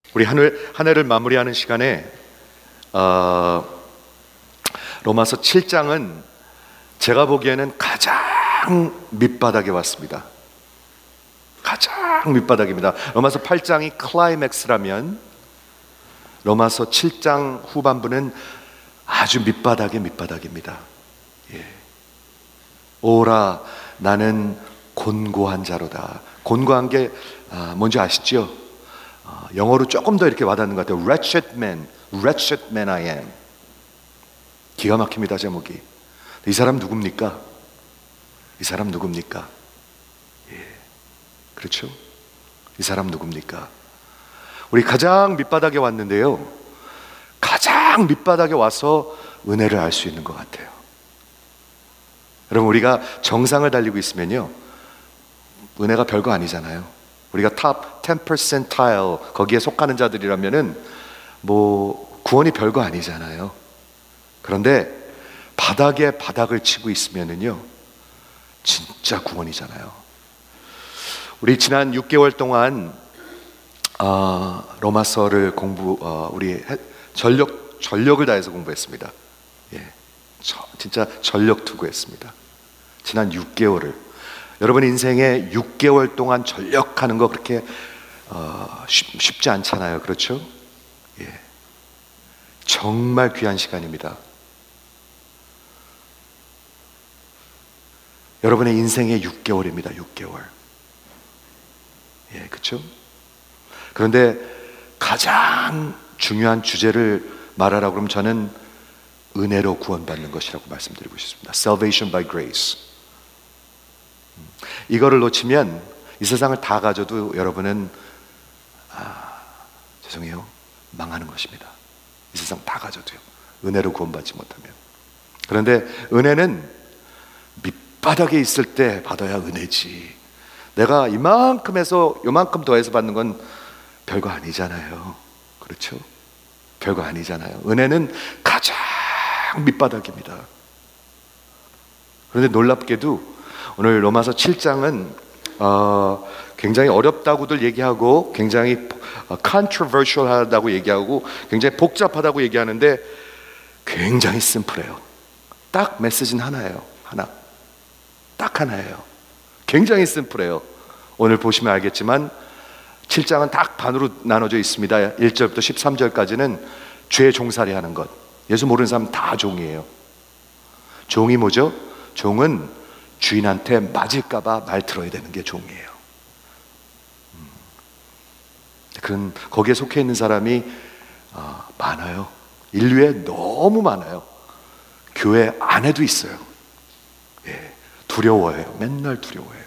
우리 한 해를 마무리하는 시간에 로마서 7장은 제가 보기에는 가장 밑바닥에 왔습니다. 가장 밑바닥입니다. 로마서 8장이 클라이맥스라면 로마서 7장 후반부는 아주 밑바닥의 밑바닥입니다. 예. 오라 나는 곤고한 자로다. 곤고한 게 뭔지 아시죠? 영어로 조금 더 이렇게 와닿는 것 같아요. Wretched man I am. 기가 막힙니다, 제목이. 이 사람 누굽니까? 이 사람 누굽니까? 예, 그렇죠? 이 사람 누굽니까? 우리 가장 밑바닥에 왔는데요, 가장 밑바닥에 와서 은혜를 알 수 있는 것 같아요. 여러분, 우리가 정상을 달리고 있으면요, 은혜가 별거 아니잖아요. 우리가 탑 10% 거기에 속하는 자들이라면은 뭐 구원이 별거 아니잖아요. 그런데 바닥에 바닥을 치고 있으면은요, 진짜 구원이잖아요. 우리 지난 6개월 동안 로마서를 우리 전력을 다해서 공부했습니다. 예, 진짜 전력 투구했습니다. 지난 6개월을. 여러분 인생에 6개월 동안 전력하는 거 그렇게 쉽지 않잖아요. 그렇죠? 예, 정말 귀한 시간입니다. 여러분의 인생의 6개월입니다. 6개월. 예, 그렇죠? 그런데 가장 중요한 주제를 말하라고 그러면 저는 은혜로 구원받는 것이라고 말씀드리고 싶습니다. Salvation by grace. 이거를 놓치면 이 세상을 다 가져도 여러분은 죄송해요, 망하는 것입니다. 이 세상 다 가져도요, 은혜로 구원받지 못하면. 그런데 은혜는 밑바닥에 있을 때 받아야 은혜지. 내가 이만큼 해서 요만큼 더해서 받는 건 별거 아니잖아요. 그렇죠? 별거 아니잖아요. 은혜는 가장 밑바닥입니다. 그런데 놀랍게도 오늘 로마서 7장은 굉장히 어렵다고들 얘기하고, 굉장히 controversial하다고 얘기하고, 굉장히 복잡하다고 얘기하는데 굉장히 심플해요. 딱 메시지는 하나예요. 딱 하나예요. 굉장히 심플해요. 오늘 보시면 알겠지만 7장은 딱 반으로 나눠져 있습니다. 1절부터 13절까지는 죄 종살이 하는 것. 예수 모르는 사람 다 종이에요. 종이 뭐죠? 종은 주인한테 맞을까봐 말 들어야 되는 게 종이에요. 그런 거기에 속해 있는 사람이 많아요. 인류에 너무 많아요. 교회 안에도 있어요. 예, 두려워해요. 맨날 두려워해요.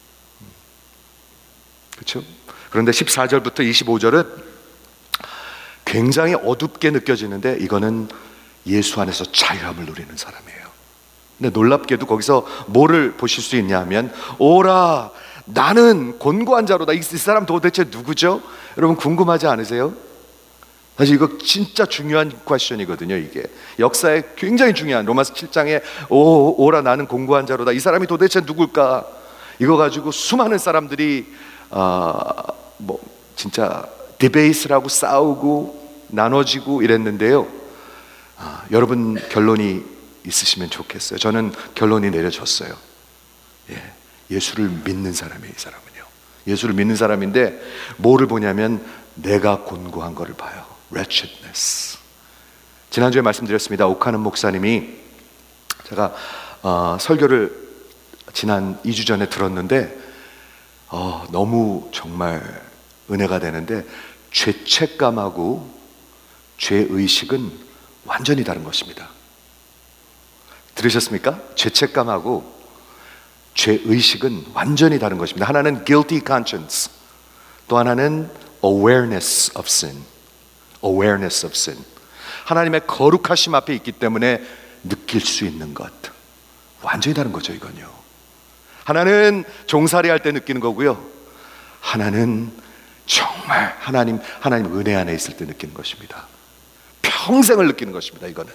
그렇죠? 그런데 14절부터 25절은 굉장히 어둡게 느껴지는데 이거는 예수 안에서 자유함을 누리는 사람이에요. 근데 놀랍게도 거기서 뭐를 보실 수 있냐 하면, 오라 나는 곤고한 자로다. 이 사람 도대체 누구죠? 여러분 궁금하지 않으세요? 사실 이거 진짜 중요한 퀘스천이거든요. 이게 역사에 굉장히 중요한, 로마서 7장에 오라 나는 곤고한 자로다. 이 사람이 도대체 누굴까? 이거 가지고 수많은 사람들이 진짜 디베이트를 하고 싸우고 나눠지고 이랬는데요. 여러분 결론이 있으시면 좋겠어요. 저는 결론이 내려졌어요. 예, 예수를 믿는 사람이에요. 이 사람은요, 예수를 믿는 사람인데 뭐를 보냐면 내가 곤고한 거를 봐요. wretchedness. 지난주에 말씀드렸습니다. 오카는 목사님이, 제가 설교를 지난 2주 전에 들었는데 너무 정말 은혜가 되는데, 죄책감하고 죄의식은 완전히 다른 것입니다. 들으셨습니까? 죄책감하고 죄의식은 완전히 다른 것입니다. 하나는 guilty conscience, 또 하나는 awareness of sin. awareness of sin. 하나님의 거룩하심 앞에 있기 때문에 느낄 수 있는 것. 완전히 다른 거죠, 이건요. 하나는 종살이 할 때 느끼는 거고요, 하나는 정말 하나님 은혜 안에 있을 때 느끼는 것입니다. 평생을 느끼는 것입니다. 이거는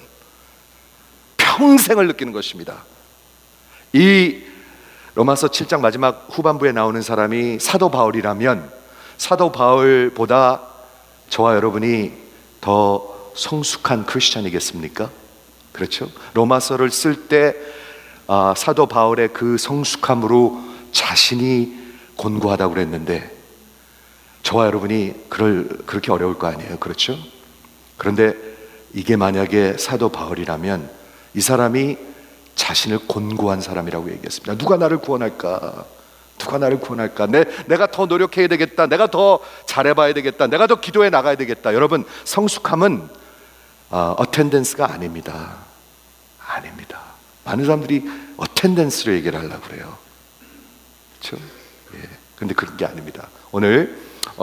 평생을 느끼는 것입니다. 이 로마서 7장 마지막 후반부에 나오는 사람이 사도 바울이라면 사도 바울보다 저와 여러분이 더 성숙한 크리스찬이겠습니까? 그렇죠? 로마서를 쓸 때 사도 바울의 그 성숙함으로 자신이 곤고하다고 그랬는데 저와 여러분이 그렇게 어려울 거 아니에요. 그렇죠? 그런데 이게 만약에 사도 바울이라면 이 사람이 자신을 곤고한 사람이라고 얘기했습니다. 누가 나를 구원할까? 누가 나를 구원할까? 내가 더 노력해야 되겠다. 내가 더 잘해봐야 되겠다. 내가 더 기도해 나가야 되겠다. 여러분, 성숙함은 어텐던스가 아닙니다. 아닙니다. 많은 사람들이 어텐던스로 얘기를 하려고 그래요. 그렇죠? 예. 근데 그런 게 아닙니다. 오늘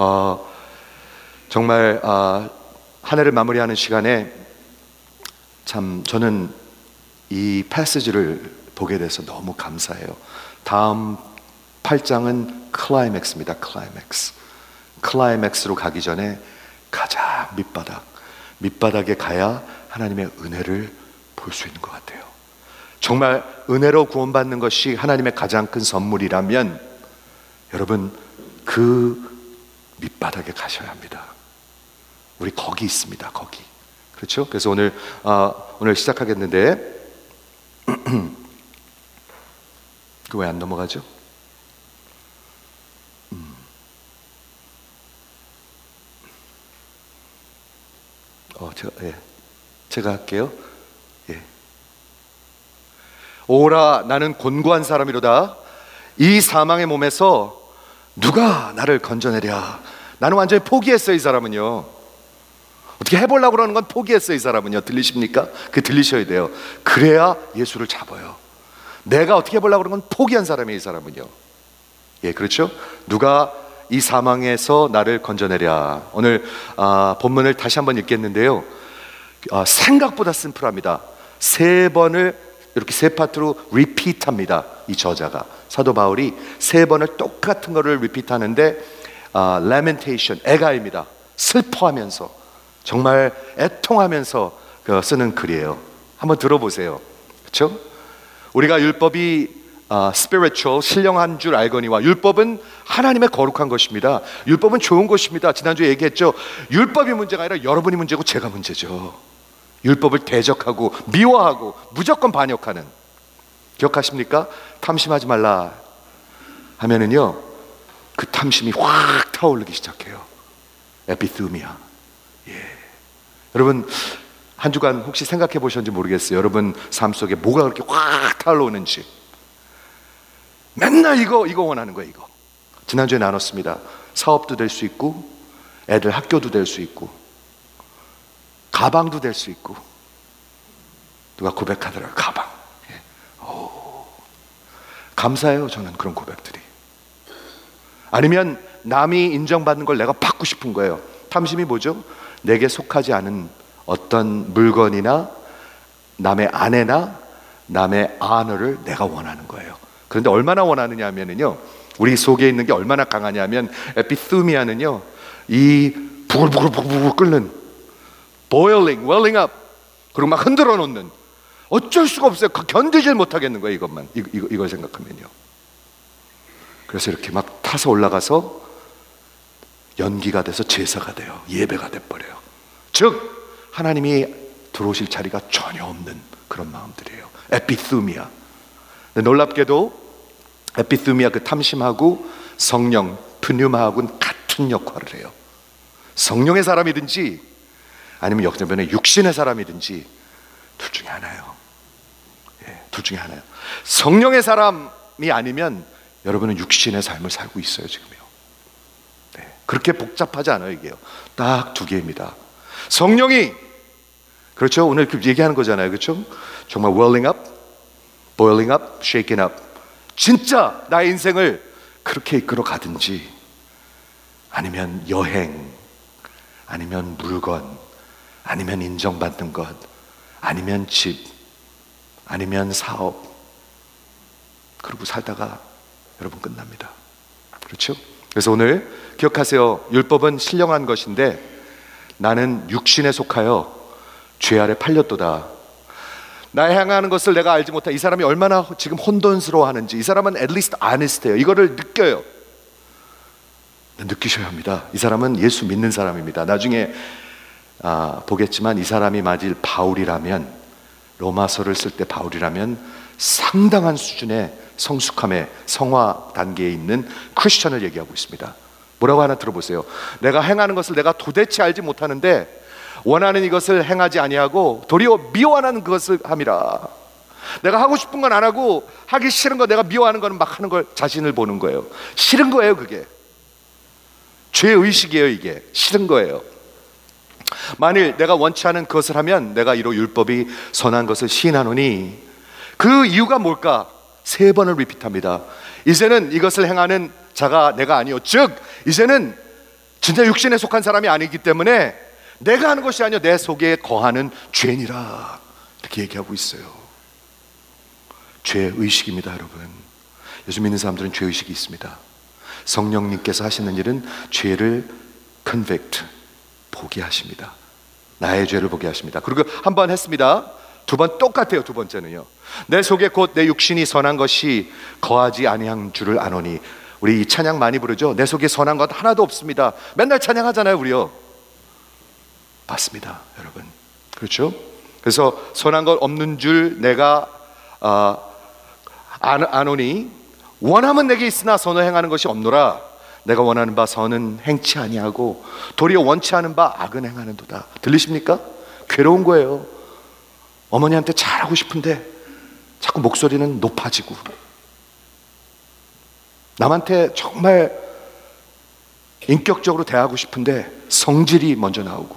정말 한 해를 마무리하는 시간에 참 저는 이 패시지를 보게 돼서 너무 감사해요. 다음 8장은 클라이맥스입니다. 클라이맥스로 가기 전에 가장 밑바닥에 가야 하나님의 은혜를 볼 수 있는 것 같아요. 정말 은혜로 구원받는 것이 하나님의 가장 큰 선물이라면 여러분 그 밑바닥에 가셔야 합니다. 우리 거기 있습니다. 거기. 그렇죠? 그래서 오늘 시작하겠는데 그 왜 안 넘어가죠? 제가 할게요. 예. 오라 나는 곤고한 사람이로다. 이 사망의 몸에서 누가 나를 건져내랴. 나는 완전히 포기했어요. 이 사람은요. 어떻게 해보려고 그러는 건 포기했어요. 이 사람은요. 들리십니까? 들리셔야 돼요. 그래야 예수를 잡아요. 내가 어떻게 해보려고 그러는 건 포기한 사람이에요. 이 사람은요. 예, 그렇죠? 누가 이 사망에서 나를 건져내랴. 오늘 본문을 다시 한번 읽겠는데요. 생각보다 심플합니다. 3번을 이렇게 3파트로 리피트합니다. 이 저자가 사도 바울이 3번을 똑같은 거를 리피트하는데 lamentation, 애가입니다. 슬퍼하면서 정말 애통하면서 쓰는 글이에요. 한번 들어보세요. 그렇죠? 우리가 율법이 spiritual, 신령한 줄 알거니와 율법은 하나님의 거룩한 것입니다. 율법은 좋은 것입니다. 지난주에 얘기했죠. 율법이 문제가 아니라 여러분이 문제고 제가 문제죠. 율법을 대적하고 미워하고 무조건 반역하는. 기억하십니까? 탐심하지 말라 하면은요 그 탐심이 확 타오르기 시작해요. 에피스미아. 예. 여러분 한 주간 혹시 생각해 보셨는지 모르겠어요. 여러분 삶 속에 뭐가 그렇게 확 타올르는지. 맨날 이거 원하는 거예요. 이거. 지난주에 나눴습니다. 사업도 될 수 있고 애들 학교도 될 수 있고 가방도 될 수 있고. 누가 고백하더라고요. 가방. 예. 감사해요. 저는 그런 고백들이. 아니면 남이 인정받는 걸 내가 받고 싶은 거예요. 탐심이 뭐죠? 내게 속하지 않은 어떤 물건이나 남의 아내나 남의 아너를 내가 원하는 거예요. 그런데 얼마나 원하느냐 하면은요, 우리 속에 있는 게 얼마나 강하냐면 에피스미아는요, 이 부글부글 끓는 boiling, welling up, 그리고 막 흔들어 놓는, 어쩔 수가 없어요. 견디질 못하겠는 거예요. 이걸 생각하면요. 그래서 이렇게 막 타서 올라가서 연기가 돼서 제사가 돼요. 예배가 돼버려요. 즉 하나님이 들어오실 자리가 전혀 없는 그런 마음들이에요. 에피스미아. 놀랍게도 에피스미아, 그 탐심하고 성령 푸뉴마하고는 같은 역할을 해요. 성령의 사람이든지 아니면 역전변의 육신의 사람이든지 둘 중에 하나예요. 예, 둘 중에 하나예요. 성령의 사람이 아니면 여러분은 육신의 삶을 살고 있어요. 지금요. 네, 그렇게 복잡하지 않아요. 이게요. 딱 2개입니다. 성령이, 그렇죠? 오늘 얘기하는 거잖아요. 그렇죠? 정말 welling up, boiling up, shaking up. 진짜 나의 인생을 그렇게 이끌어 가든지, 아니면 여행, 아니면 물건, 아니면 인정받는 것, 아니면 집, 아니면 사업, 그러고 살다가 여러분 끝납니다. 그렇죠? 그래서 오늘 기억하세요. 율법은 신령한 것인데 나는 육신에 속하여 죄 아래 팔렸도다. 나 향하는 것을 내가 알지 못하. 이 사람이 얼마나 지금 혼돈스러워하는지. 이 사람은 at least honest해요. 이거를 느껴요. 느끼셔야 합니다. 이 사람은 예수 믿는 사람입니다. 나중에 보겠지만 이 사람이 만일 바울이라면, 로마서를 쓸 때 바울이라면 상당한 수준의 성숙함의 성화 단계에 있는 크리스천을 얘기하고 있습니다. 뭐라고 하나 들어보세요. 내가 행하는 것을 내가 도대체 알지 못하는데 원하는 이것을 행하지 아니하고 도리어 미워하는 그것을 함이라. 내가 하고 싶은 건 안 하고 하기 싫은 거, 내가 미워하는 거는 막 하는 걸 자신을 보는 거예요. 싫은 거예요. 그게 죄의식이에요. 이게 싫은 거예요. 만일 내가 원치 않은 그것을 하면 내가 이로 율법이 선한 것을 시인하노니, 그 이유가 뭘까? 3번을 리피트합니다. 이제는 이것을 행하는 자가 내가 아니요, 즉 이제는 진짜 육신에 속한 사람이 아니기 때문에 내가 하는 것이 아니요 내 속에 거하는 죄니라, 이렇게 얘기하고 있어요. 죄의식입니다. 여러분, 요즘 믿는 사람들은 죄의식이 있습니다. 성령님께서 하시는 일은 죄를 convict, 보게 하십니다. 나의 죄를 보게 하십니다. 그리고 한 번 했습니다. 2번 똑같아요. 2번째는요, 내 속에 곧 내 육신이 선한 것이 거하지 아니한 줄을 아노니. 우리 이 찬양 많이 부르죠. 내 속에 선한 것 하나도 없습니다. 맨날 찬양하잖아요, 우리요. 맞습니다, 여러분. 그렇죠? 그래서 선한 것 없는 줄 내가 아노니, 원함은 내게 있으나 선을 행하는 것이 없노라. 내가 원하는 바 선은 행치 아니하고 도리어 원치 않은 바 악은 행하는도다. 들리십니까? 괴로운 거예요. 어머니한테 잘하고 싶은데 자꾸 목소리는 높아지고, 남한테 정말 인격적으로 대하고 싶은데 성질이 먼저 나오고.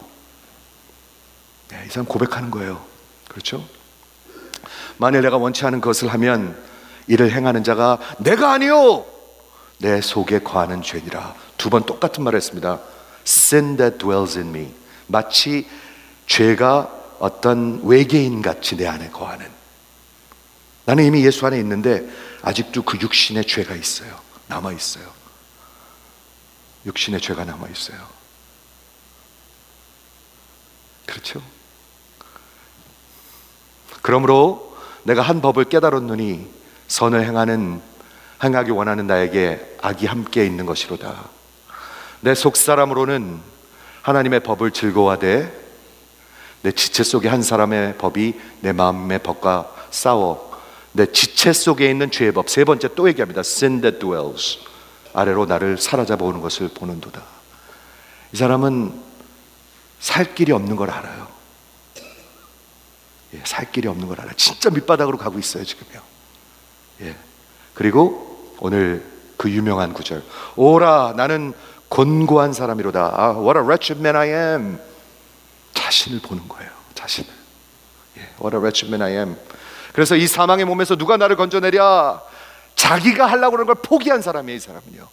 이 사람 고백하는 거예요. 그렇죠? 만일 내가 원치 않은 것을 하면 이를 행하는 자가 내가 아니요 내 속에 거하는 죄니라. 2번 똑같은 말을 했습니다. Sin that dwells in me. 마치 죄가 어떤 외계인 같이 내 안에 거하는. 나는 이미 예수 안에 있는데 아직도 그 육신의 죄가 있어요. 남아 있어요. 육신의 죄가 남아 있어요. 그렇죠? 그러므로 내가 한 법을 깨달았노니 선을 행하기 원하는 나에게 악이 함께 있는 것이로다. 내 속사람으로는 하나님의 법을 즐거워하되 내 지체 속에 한 사람의 법이 내 마음의 법과 싸워 내 지체 속에 있는 죄의 법. 3번째 또 얘기합니다. Sin that dwells, 아래로 나를 사로잡아 오는 것을 보는도다. 이 사람은 살 길이 없는 걸 알아요. 살 길이 없는 걸 알아요. 진짜 밑바닥으로 가고 있어요 지금요. 그리고 오늘 그 유명한 구절, 오라 나는 곤고한 사람이로다. What a wretched man I am. 자신을 보는 거예요. 자신을. What a wretched man I am. 그래서 이 사망의 몸에서 누가 나를 건져내랴. 자기가 하려고 하는 걸 포기한 사람이에요, 이 사람은요.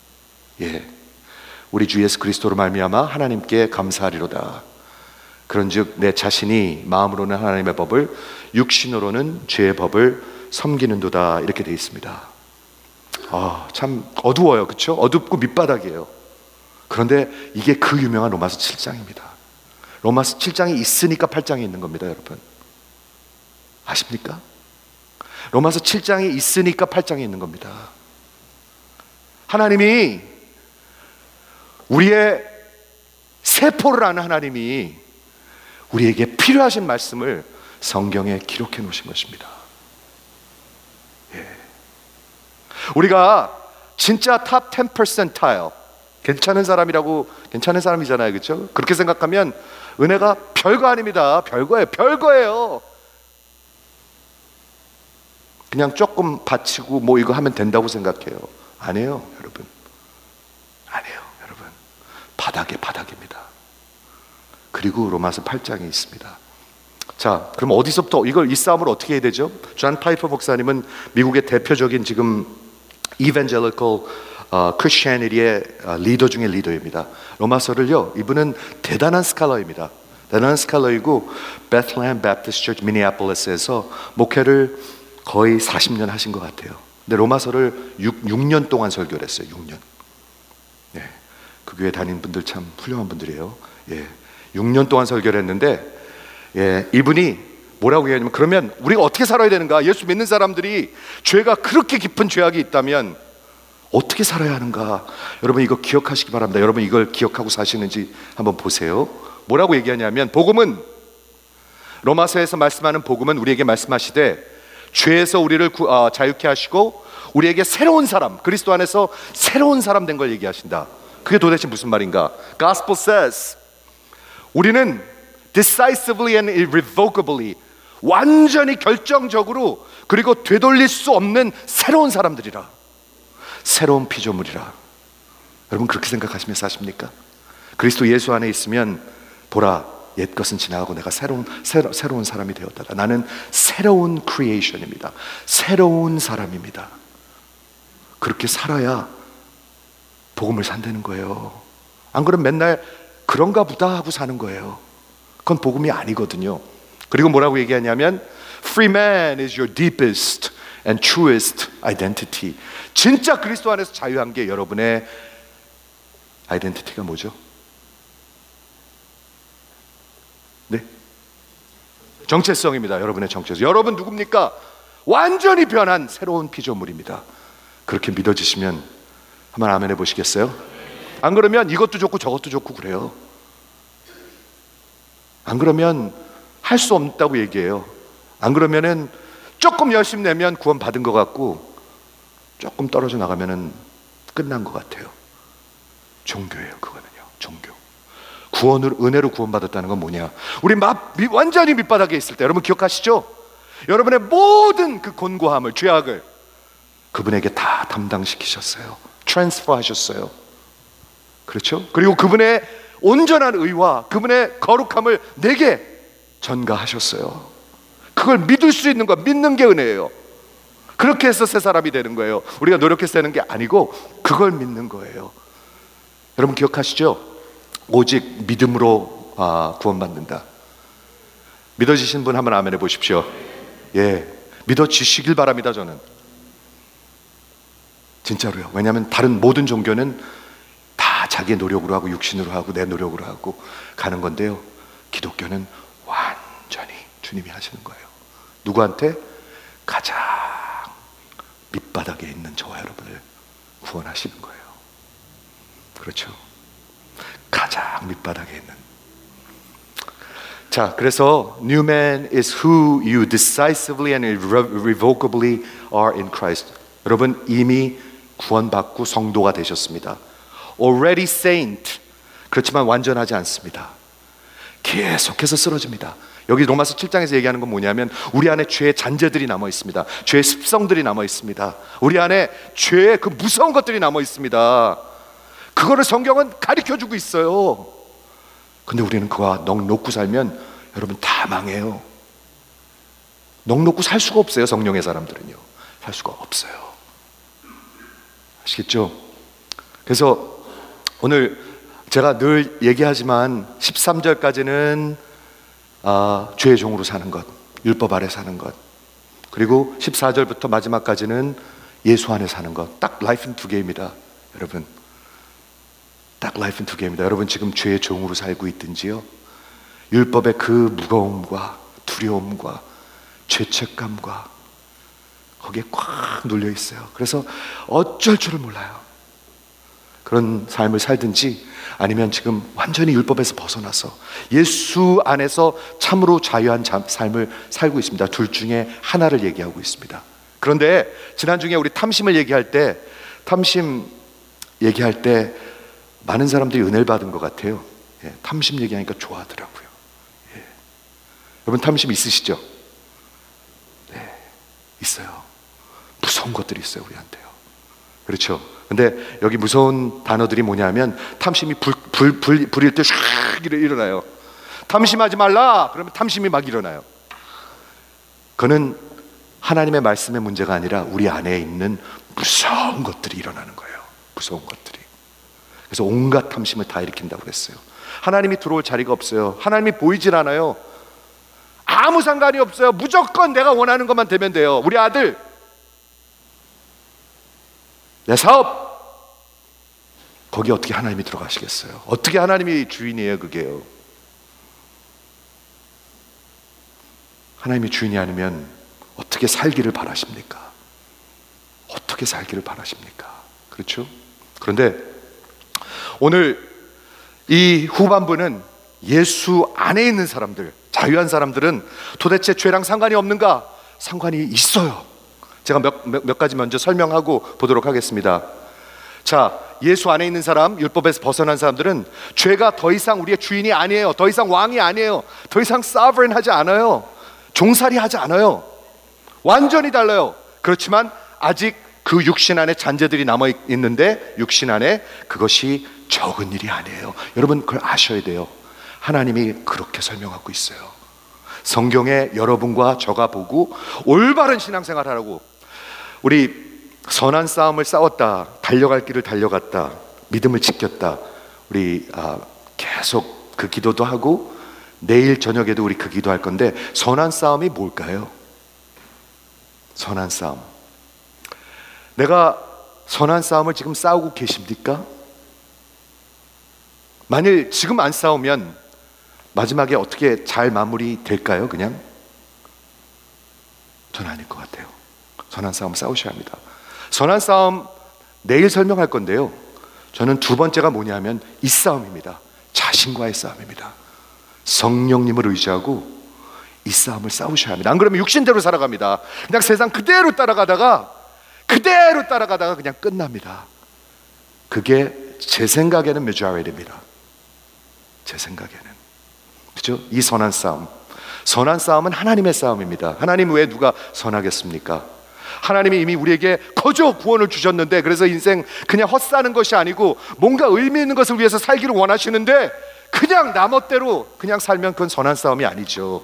우리 주 예수 그리스도로 말미암아 하나님께 감사하리로다. 그런즉 내 자신이 마음으로는 하나님의 법을, 육신으로는 죄의 법을 섬기는도다. 이렇게 되어 있습니다. 참 어두워요, 그렇죠? 어둡고 밑바닥이에요. 그런데 이게 그 유명한 로마서 7장입니다. 로마서 7장이 있으니까 8장이 있는 겁니다, 여러분. 아십니까? 로마서 7장이 있으니까 8장이 있는 겁니다. 하나님이, 우리의 세포를 아는 하나님이 우리에게 필요하신 말씀을 성경에 기록해 놓으신 것입니다. 우리가 진짜 탑 10%타일 괜찮은 사람이라고, 괜찮은 사람이잖아요, 그렇죠? 그렇게 생각하면 은혜가 별거 아닙니다. 별거예요. 그냥 조금 바치고 뭐 이거 하면 된다고 생각해요. 아니에요, 여러분. 아니에요, 여러분. 바닥입니다. 그리고 로마서 8장에 있습니다. 자, 그럼 어디서부터 이 싸움을 어떻게 해야 되죠? 존 파이퍼 목사님은 미국의 대표적인 지금 이벤젤리컬 크리스천리티의 리더 중에 리더입니다. 로마서를요, 이분은 대단한 스칼러입니다. 대단한 스칼러이고 베틀레헴 배프티스트 처치 미니애폴리스에서 목회를 거의 40년 하신 것 같아요. 근데 로마서를 6년 동안 설교를 했어요. 6년. 그 교회 다니는 분들 참 훌륭한 분들이에요. 6년 동안 설교를 했는데, 이분이 뭐라고 얘기하냐면, 그러면 우리가 어떻게 살아야 되는가? 예수 믿는 사람들이 죄가 그렇게 깊은 죄악이 있다면 어떻게 살아야 하는가? 여러분 이거 기억하시기 바랍니다. 여러분 이걸 기억하고 사시는지 한번 보세요. 뭐라고 얘기하냐면 복음은, 로마서에서 말씀하는 복음은 우리에게 말씀하시되 죄에서 우리를 자유케 하시고 우리에게 새로운 사람, 그리스도 안에서 새로운 사람 된 걸 얘기하신다. 그게 도대체 무슨 말인가? Gospel says 우리는 decisively and irrevocably, 완전히 결정적으로, 그리고 되돌릴 수 없는 새로운 사람들이라, 새로운 피조물이라. 여러분 그렇게 생각하시며 사십니까? 그리스도 예수 안에 있으면 보라, 옛 것은 지나가고 내가 새로운 사람이 되었다. 나는 새로운 크리에이션입니다. 새로운 사람입니다. 그렇게 살아야 복음을 산다는 거예요. 안 그러면 맨날 그런가 보다 하고 사는 거예요. 그건 복음이 아니거든요. 그리고 뭐라고 얘기하냐면 Free man is your deepest and truest identity. 진짜 그리스도 안에서 자유한 게 여러분의 아이덴티티가 뭐죠? 네? 정체성입니다. 여러분의 정체성. 여러분 누굽니까? 완전히 변한 새로운 피조물입니다. 그렇게 믿어지시면 한번 아멘 해보시겠어요? 안 그러면 이것도 좋고 저것도 좋고 그래요. 안 그러면 할 수 없다고 얘기해요. 안 그러면은 조금 열심히 내면 구원 받은 것 같고 조금 떨어져 나가면은 끝난 것 같아요. 종교예요. 그거는요, 종교. 구원으로, 은혜로 구원받았다는 건 뭐냐? 우리 완전히 밑바닥에 있을 때, 여러분 기억하시죠? 여러분의 모든 그 곤고함을, 죄악을 그분에게 다 담당시키셨어요. 트랜스퍼 하셨어요. 그렇죠? 그리고 그분의 온전한 의와 그분의 거룩함을 내게 전가하셨어요. 그걸 믿을 수 있는 거, 믿는 게 은혜예요. 그렇게 해서 새 사람이 되는 거예요. 우리가 노력해서 되는 게 아니고 그걸 믿는 거예요. 여러분 기억하시죠? 오직 믿음으로 구원받는다. 믿어지신 분 한번 아멘 해보십시오. 예, 믿어지시길 바랍니다. 저는 진짜로요. 왜냐하면 다른 모든 종교는 다 자기의 노력으로 하고 육신으로 하고 내 노력으로 하고 가는 건데요, 기독교는 완전히 주님이 하시는 거예요. 누구한테? 가장 밑바닥에 있는 저와 여러분을 구원하시는 거예요. 그렇죠? 가장 밑바닥에 있는. 자, 그래서 New man is who you decisively and irrevocably are in Christ. 여러분 이미 구원받고 성도가 되셨습니다. Already saint. 그렇지만 완전하지 않습니다. 계속해서 쓰러집니다. 여기 로마서 7장에서 얘기하는 건 뭐냐면 우리 안에 죄의 잔재들이 남아 있습니다. 죄의 습성들이 남아 있습니다. 우리 안에 죄의 그 무서운 것들이 남아 있습니다. 그거를 성경은 가르쳐주고 있어요. 근데 우리는 그거 넋 놓고 살면 여러분 다 망해요. 넋 놓고 살 수가 없어요. 성령의 사람들은요, 살 수가 없어요. 아시겠죠? 그래서 오늘 제가 늘 얘기하지만 13절까지는 죄의 종으로 사는 것, 율법 아래 사는 것, 그리고 14절부터 마지막까지는 예수 안에 사는 것. 딱 라이프는 두 개입니다. 여러분 딱 라이프는 두 개입니다. 여러분 지금 죄의 종으로 살고 있든지요, 율법의 그 무거움과 두려움과 죄책감과 거기에 꽉 눌려 있어요. 그래서 어쩔 줄을 몰라요. 그런 삶을 살든지 아니면 지금 완전히 율법에서 벗어나서 예수 안에서 참으로 자유한 삶을 살고 있습니다. 둘 중에 하나를 얘기하고 있습니다. 그런데 지난주에 우리 탐심을 얘기할 때 많은 사람들이 은혜를 받은 것 같아요. 예, 탐심 얘기하니까 좋아하더라고요. 예. 여러분 탐심 있으시죠? 네, 있어요. 무서운 것들이 있어요, 우리한테요. 그렇죠? 근데 여기 무서운 단어들이 뭐냐면 탐심이 불일 때 샥 일어나요. 탐심하지 말라 그러면 탐심이 막 일어나요. 그거는 하나님의 말씀의 문제가 아니라 우리 안에 있는 무서운 것들이 일어나는 거예요. 무서운 것들이. 그래서 온갖 탐심을 다 일으킨다고 그랬어요. 하나님이 들어올 자리가 없어요. 하나님이 보이질 않아요. 아무 상관이 없어요. 무조건 내가 원하는 것만 되면 돼요. 우리 아들, 내 사업, 거기 어떻게 하나님이 들어가시겠어요? 어떻게 하나님이 주인이에요? 그게요. 하나님이 주인이 아니면 어떻게 살기를 바라십니까? 어떻게 살기를 바라십니까? 그렇죠? 그런데 오늘 이 후반부는 예수 안에 있는 사람들, 자유한 사람들은 도대체 죄랑 상관이 없는가? 상관이 있어요. 제가 몇 가지 먼저 설명하고 보도록 하겠습니다. 자, 예수 안에 있는 사람, 율법에서 벗어난 사람들은 죄가 더 이상 우리의 주인이 아니에요. 더 이상 왕이 아니에요. 더 이상 sovereign 하지 않아요. 종살이 하지 않아요. 완전히 달라요. 그렇지만 아직 그 육신 안에 잔재들이 남아 있는데, 육신 안에 그것이 적은 일이 아니에요. 여러분 그걸 아셔야 돼요. 하나님이 그렇게 설명하고 있어요. 성경에 여러분과 저가 보고 올바른 신앙생활 하라고. 우리 선한 싸움을 싸웠다, 달려갈 길을 달려갔다, 믿음을 지켰다. 우리 계속 그 기도도 하고 내일 저녁에도 우리 그 기도할 건데, 선한 싸움이 뭘까요? 선한 싸움. 내가 선한 싸움을 지금 싸우고 계십니까? 만일 지금 안 싸우면 마지막에 어떻게 잘 마무리 될까요? 그냥? 저는 아닐 것 같아요. 선한 싸움 싸우셔야 합니다. 선한 싸움 내일 설명할 건데요, 저는 두 번째가 뭐냐면 이 싸움입니다. 자신과의 싸움입니다. 성령님을 의지하고 이 싸움을 싸우셔야 합니다. 안 그러면 육신대로 살아갑니다. 그냥 세상 그대로 따라가다가 그냥 끝납니다. 그게 제 생각에는 majority입니다. 제 생각에는. 그렇죠? 이 선한 싸움, 선한 싸움은 하나님의 싸움입니다. 하나님 외에 누가 선하겠습니까? 하나님이 이미 우리에게 거저 구원을 주셨는데, 그래서 인생 그냥 헛사는 것이 아니고 뭔가 의미 있는 것을 위해서 살기를 원하시는데, 그냥 나멋대로 그냥 살면 그건 선한 싸움이 아니죠.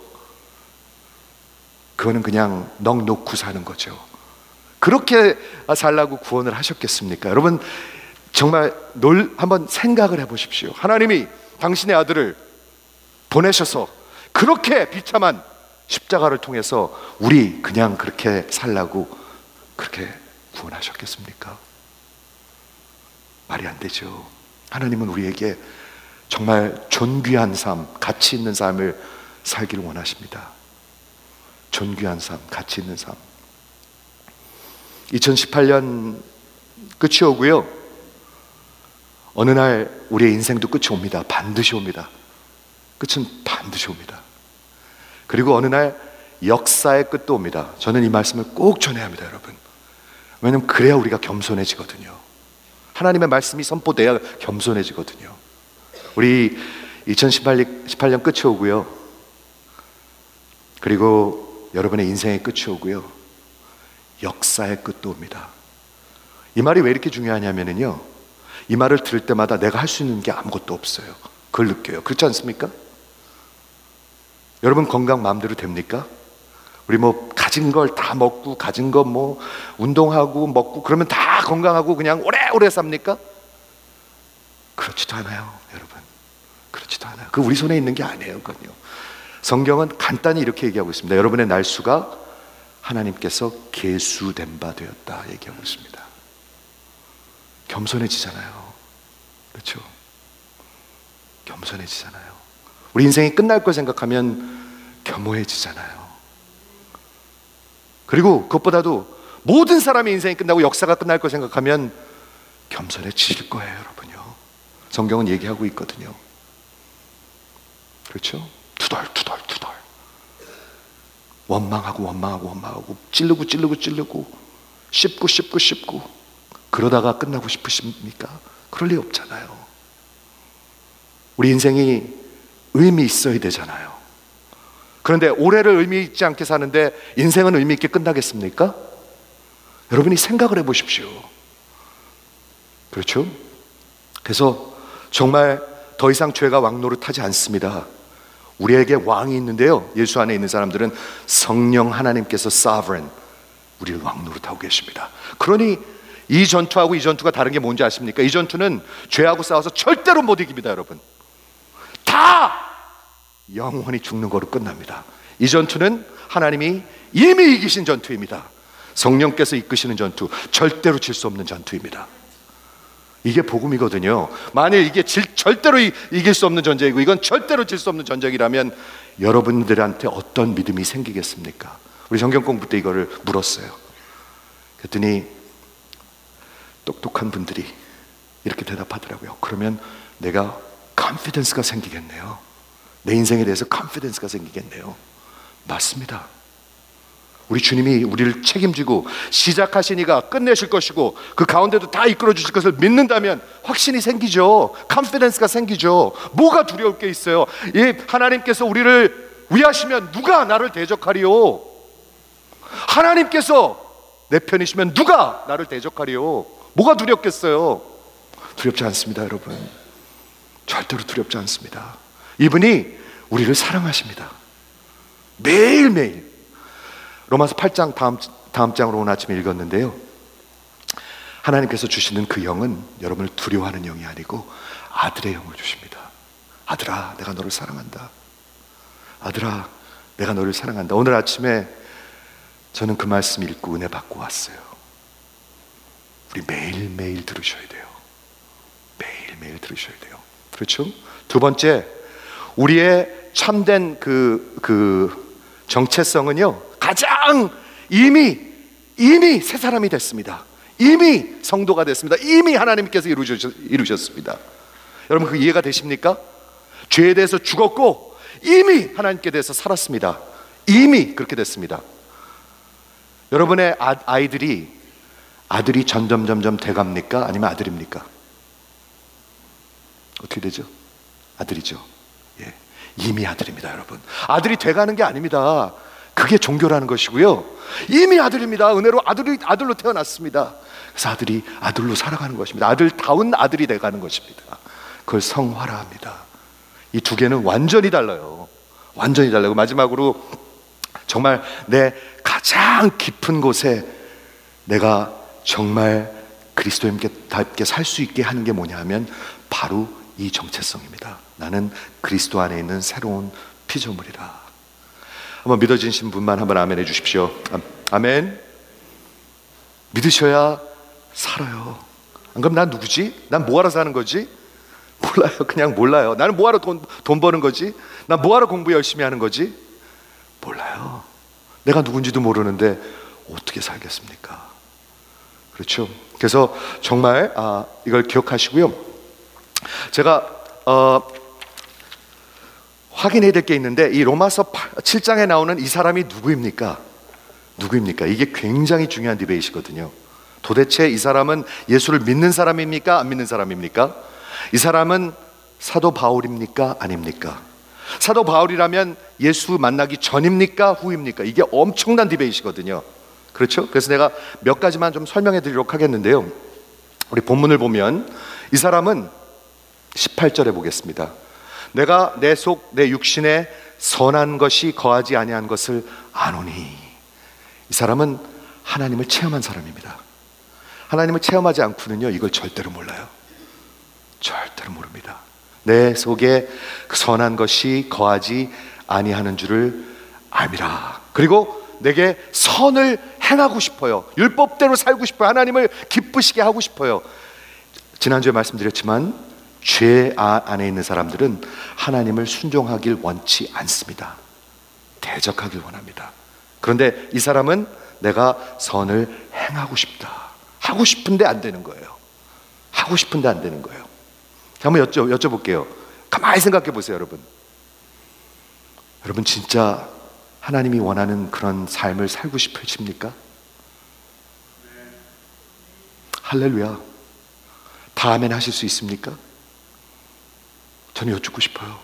그거는 그냥 넋 놓고 사는 거죠. 그렇게 살라고 구원을 하셨겠습니까? 여러분 정말 한번 생각을 해보십시오. 하나님이 당신의 아들을 보내셔서 그렇게 비참한 십자가를 통해서 우리 그냥 그렇게 살라고 그렇게 구원하셨겠습니까? 말이 안 되죠. 하나님은 우리에게 정말 존귀한 삶, 가치 있는 삶을 살기를 원하십니다. 존귀한 삶, 가치 있는 삶. 2018년 끝이 오고요, 어느 날 우리의 인생도 끝이 옵니다. 반드시 옵니다. 끝은 반드시 옵니다. 그리고 어느 날 역사의 끝도 옵니다. 저는 이 말씀을 꼭 전해야 합니다, 여러분. 왜냐하면 그래야 우리가 겸손해지거든요. 하나님의 말씀이 선포돼야 겸손해지거든요. 우리 2018년 끝이 오고요, 그리고 여러분의 인생의 끝이 오고요, 역사의 끝도 옵니다. 이 말이 왜 이렇게 중요하냐면요, 이 말을 들을 때마다 내가 할 수 있는 게 아무것도 없어요. 그걸 느껴요. 그렇지 않습니까? 여러분 건강 마음대로 됩니까? 우리 뭐 가진 걸 다 먹고, 가진 거 뭐 운동하고 먹고 그러면 다 건강하고 그냥 오래오래 삽니까? 그렇지도 않아요, 여러분. 그렇지도 않아요. 그 우리 손에 있는 게 아니에요, 그건요. 성경은 간단히 이렇게 얘기하고 있습니다. 여러분의 날수가 하나님께서 계수된 바 되었다 얘기하고 있습니다. 겸손해지잖아요. 그렇죠? 겸손해지잖아요. 우리 인생이 끝날 걸 생각하면 겸허해지잖아요. 그리고 그것보다도 모든 사람의 인생이 끝나고 역사가 끝날 걸 생각하면 겸손해지실 거예요, 여러분요. 성경은 얘기하고 있거든요. 그렇죠? 투덜 원망하고 찌르고 씹고 그러다가 끝나고 싶으십니까? 그럴 리 없잖아요. 우리 인생이 의미 있어야 되잖아요. 그런데 올해를 의미 있지 않게 사는데 인생은 의미 있게 끝나겠습니까? 여러분이 생각을 해보십시오. 그렇죠? 그래서 정말 더 이상 죄가 왕노릇하지 않습니다. 우리에게 왕이 있는데요, 예수 안에 있는 사람들은 성령 하나님께서 sovereign, 우리를 왕노릇하고 계십니다. 그러니 이 전투하고 이 전투가 다른 게 뭔지 아십니까? 이 전투는 죄하고 싸워서 절대로 못 이깁니다, 여러분. 다 영원히 죽는 거로 끝납니다. 이 전투는 하나님이 이미 이기신 전투입니다. 성령께서 이끄시는 전투, 절대로 질 수 없는 전투입니다. 이게 복음이거든요. 만일 이게 절대로 이길 수 없는 전쟁이고 이건 절대로 질 수 없는 전쟁이라면 여러분들한테 어떤 믿음이 생기겠습니까? 우리 성경 공부 때 이거를 물었어요. 그랬더니 똑똑한 분들이 이렇게 대답하더라고요. 그러면 내가 컨피던스가 생기겠네요. 내 인생에 대해서 컨피던스가 생기겠네요. 맞습니다. 우리 주님이 우리를 책임지고 시작하신 이가 끝내실 것이고 그 가운데도 다 이끌어 주실 것을 믿는다면 확신이 생기죠. 컨피던스가 생기죠. 뭐가 두려울 게 있어요? 이 하나님께서 우리를 위하시면 누가 나를 대적하리요? 하나님께서 내 편이시면 누가 나를 대적하리요? 뭐가 두렵겠어요? 두렵지 않습니다, 여러분. 절대로 두렵지 않습니다. 이분이 우리를 사랑하십니다. 매일매일. 로마서 8장 다음 장으로 오늘 아침에 읽었는데요, 하나님께서 주시는 그 영은 여러분을 두려워하는 영이 아니고 아들의 영을 주십니다. 아들아, 내가 너를 사랑한다. 아들아, 내가 너를 사랑한다. 오늘 아침에 저는 그 말씀 읽고 은혜 받고 왔어요. 우리 매일매일 들으셔야 돼요. 매일매일 들으셔야 돼요. 그렇죠? 두 번째, 우리의 참된 그 정체성은요, 가장 이미 새 사람이 됐습니다. 이미 성도가 됐습니다. 이미 하나님께서 이루셨습니다. 여러분, 그 이해가 되십니까? 죄에 대해서 죽었고 이미 하나님께 대해서 살았습니다. 이미 그렇게 됐습니다. 여러분의 아들이 점점 돼갑니까? 아니면 아들입니까? 어떻게 되죠? 아들이죠. 예, 이미 아들입니다, 여러분. 아들이 돼가는 게 아닙니다. 그게 종교라는 것이고요. 이미 아들입니다. 은혜로 아들로 태어났습니다. 그래서 아들이 아들로 살아가는 것입니다. 아들다운 아들이 돼가는 것입니다. 그걸 성화라 합니다. 이 두 개는 완전히 달라요. 완전히 달라요. 마지막으로 정말 내 가장 깊은 곳에 내가 정말 그리스도인답게 살 수 있게 하는 게 뭐냐 하면 바로 이 정체성입니다. 나는 그리스도 안에 있는 새로운 피조물이라. 한번 믿어지신 분만 한번 아멘 해주십시오. 아멘. 믿으셔야 살아요. 안 그럼 난 누구지? 난 뭐하러 사는 거지? 몰라요. 그냥 몰라요. 나는 뭐하러 돈 버는 거지? 난 뭐하러 공부 열심히 하는 거지? 몰라요. 내가 누군지도 모르는데 어떻게 살겠습니까? 그렇죠? 그래서 정말 이걸 기억하시고요. 제가 확인해야 될 게 있는데, 이 로마서 7장에 나오는 이 사람이 누구입니까? 이게 굉장히 중요한 디베이트거든요. 도대체 이 사람은 예수를 믿는 사람입니까? 안 믿는 사람입니까? 이 사람은 사도 바울입니까? 아닙니까? 사도 바울이라면 예수 만나기 전입니까? 후입니까? 이게 엄청난 디베이트거든요. 그렇죠? 그래서 내가 몇 가지만 좀 설명해 드리도록 하겠는데요, 우리 본문을 보면 이 사람은 18절에 보겠습니다. 내가 내 육신에 선한 것이 거하지 아니한 것을 아노니. 이 사람은 하나님을 체험한 사람입니다. 하나님을 체험하지 않고는요, 이걸 절대로 몰라요. 절대로 모릅니다. 내 속에 그 선한 것이 거하지 아니하는 줄을 알미라. 그리고 내게 선을 행하고 싶어요. 율법대로 살고 싶어요. 하나님을 기쁘시게 하고 싶어요. 지난주에 말씀드렸지만 죄 안에 있는 사람들은 하나님을 순종하길 원치 않습니다. 대적하길 원합니다. 그런데 이 사람은 내가 선을 행하고 싶다. 하고 싶은데 안 되는 거예요. 하고 싶은데 안 되는 거예요. 한번 여쭤볼게요. 가만히 생각해 보세요, 여러분. 여러분 진짜 하나님이 원하는 그런 삶을 살고 싶으십니까? 할렐루야. 다 아멘 하실 수 있습니까? 저는 여쭙고 싶어요.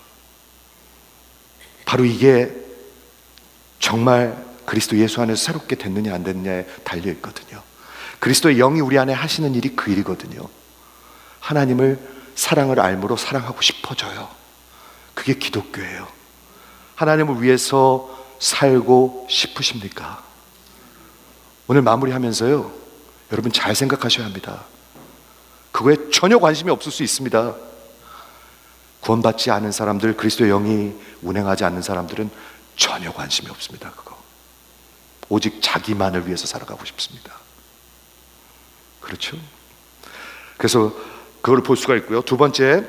바로 이게 정말 그리스도 예수 안에서 새롭게 됐느냐 안 됐느냐에 달려 있거든요. 그리스도의 영이 우리 안에 하시는 일이 그 일이거든요. 하나님을 사랑을 알므로 사랑하고 싶어져요. 그게 기독교예요. 하나님을 위해서 살고 싶으십니까? 오늘 마무리하면서요, 여러분 잘 생각하셔야 합니다. 그거에 전혀 관심이 없을 수 있습니다. 구원받지 않은 사람들, 그리스도의 영이 운행하지 않는 사람들은 전혀 관심이 없습니다. 그거 오직 자기만을 위해서 살아가고 싶습니다. 그렇죠? 그래서 그걸 볼 수가 있고요. 두 번째,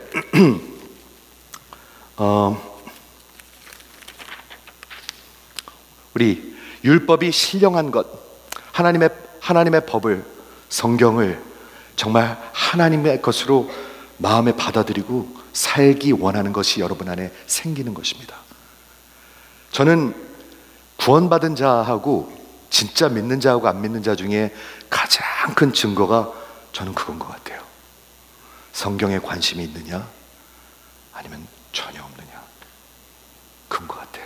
우리 율법이 신령한 것, 하나님의 법을, 성경을 정말 하나님의 것으로 마음에 받아들이고 살기 원하는 것이 여러분 안에 생기는 것입니다. 저는 구원받은 자하고 진짜 믿는 자하고 안 믿는 자 중에 가장 큰 증거가 저는 그건 것 같아요. 성경에 관심이 있느냐 아니면 전혀 없느냐, 그런 것 같아요.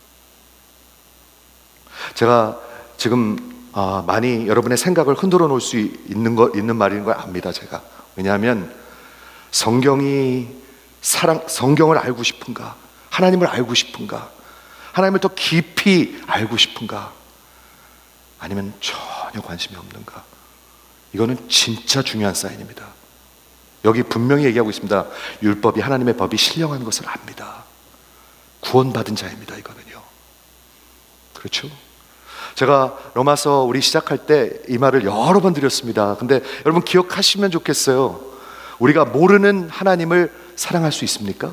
제가 지금 많이 여러분의 생각을 흔들어 놓을 수 있는 말인 걸 압니다. 제가. 왜냐하면 성경을 알고 싶은가, 하나님을 알고 싶은가, 하나님을 더 깊이 알고 싶은가, 아니면 전혀 관심이 없는가, 이거는 진짜 중요한 사인입니다. 여기 분명히 얘기하고 있습니다. 율법이, 하나님의 법이 신령한 것을 압니다. 구원받은 자입니다. 이거는요. 그렇죠? 제가 로마서 우리 시작할 때 이 말을 여러 번 드렸습니다. 근데 여러분 기억하시면 좋겠어요. 우리가 모르는 하나님을 사랑할 수 있습니까?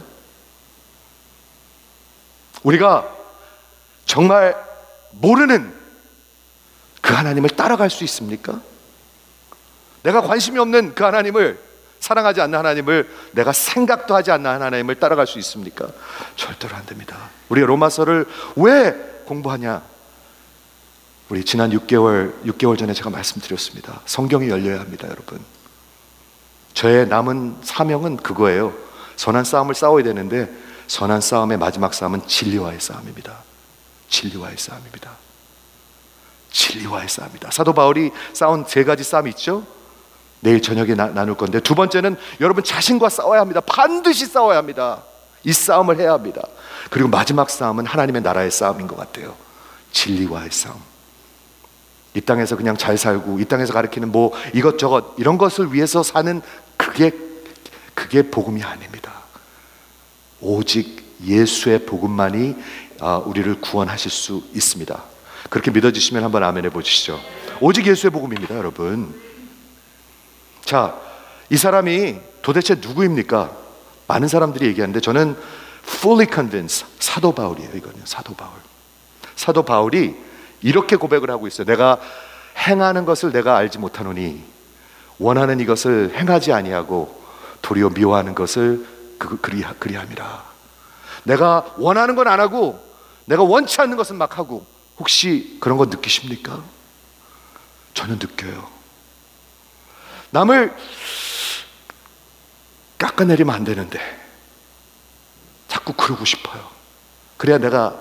우리가 정말 모르는 그 하나님을 따라갈 수 있습니까? 내가 관심이 없는 그 하나님을, 사랑하지 않는 하나님을, 내가 생각도 하지 않는 하나님을 따라갈 수 있습니까? 절대로 안 됩니다. 우리가 로마서를 왜 공부하냐? 우리 지난 6개월 전에 제가 말씀드렸습니다. 성경이 열려야 합니다, 여러분. 저의 남은 사명은 그거예요. 선한 싸움을 싸워야 되는데, 선한 싸움의 마지막 싸움은 진리와의 싸움입니다. 진리와의 싸움입니다. 진리와의 싸움이다. 사도 바울이 싸운 3가지 싸움이 있죠? 내일 저녁에 나눌 건데, 두 번째는 여러분 자신과 싸워야 합니다. 반드시 싸워야 합니다. 이 싸움을 해야 합니다. 그리고 마지막 싸움은 하나님의 나라의 싸움인 것 같아요. 진리와의 싸움. 이 땅에서 그냥 잘 살고, 이 땅에서 가르치는 뭐 이것저것 이런 것을 위해서 사는 그게 복음이 아닙니다. 오직 예수의 복음만이 우리를 구원하실 수 있습니다. 그렇게 믿어지시면 한번 아멘 해보시죠. 오직 예수의 복음입니다, 여러분. 자, 이 사람이 도대체 누구입니까? 많은 사람들이 얘기하는데 저는 fully convinced, 사도 바울이에요. 이거는 사도 바울이 이렇게 고백을 하고 있어요. 내가 행하는 것을 내가 알지 못하노니 원하는 이것을 행하지 아니하고 도리어 미워하는 것을 그리함이라. 내가 원하는 건 안 하고 내가 원치 않는 것은 막 하고. 혹시 그런 거 느끼십니까? 저는 느껴요. 남을 깎아내리면 안 되는데 자꾸 그러고 싶어요. 그래야 내가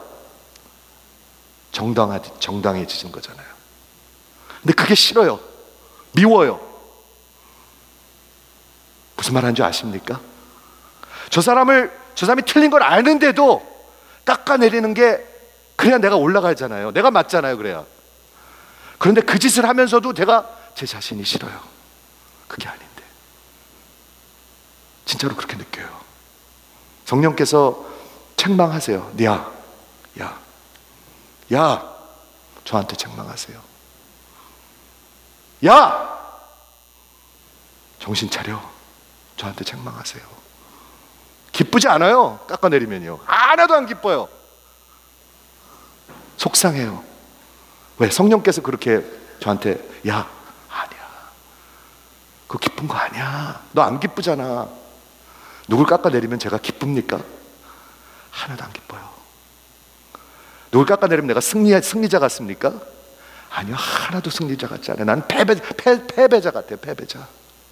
정당해지는 거잖아요. 근데 그게 싫어요. 미워요. 무슨 말 하는 줄 아십니까? 저 사람이 틀린 걸 아는데도 깎아내리는 게 그래야 내가 올라가잖아요. 내가 맞잖아요. 그래야. 그런데 그 짓을 하면서도 내가 제 자신이 싫어요. 그게 아닌데. 진짜로 그렇게 느껴요. 성령께서 책망하세요. 야, 저한테 책망하세요. 야, 정신 차려. 저한테 책망하세요. 기쁘지 않아요. 깎아내리면요. 하나도 안 기뻐요. 속상해요. 왜? 성령께서 그렇게 저한테 야, 아니야. 그거 기쁜 거 아니야. 너 안 기쁘잖아. 누굴 깎아내리면 제가 기쁩니까? 하나도 안 기뻐요. 누굴 깎아내리면 내가 승리자 같습니까? 아니요, 하나도 승리자 같지 않아요. 난 패배자 같아요. 패배자.